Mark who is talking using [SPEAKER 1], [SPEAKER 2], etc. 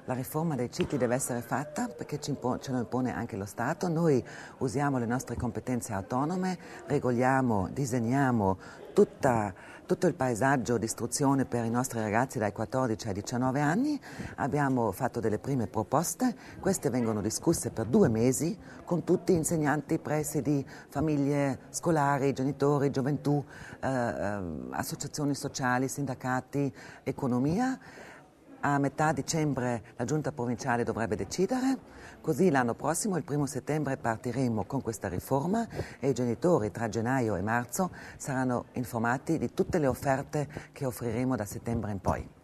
[SPEAKER 1] La riforma dei cicli deve essere fatta perché ce lo impone anche lo Stato. Noi usiamo le nostre competenze autonome, regoliamo, disegniamo tutto il paesaggio di istruzione per i nostri ragazzi dai 14 ai 19 anni. Abbiamo fatto delle prime proposte, queste vengono discusse per 2 mesi con tutti insegnanti, presidi, famiglie scolari, genitori, gioventù, associazioni sociali, sindacati, economia. A metà dicembre la giunta provinciale dovrebbe decidere, così l'anno prossimo, il 1° settembre, partiremo con questa riforma e i genitori tra gennaio e marzo saranno informati di tutte le offerte che offriremo da settembre in poi.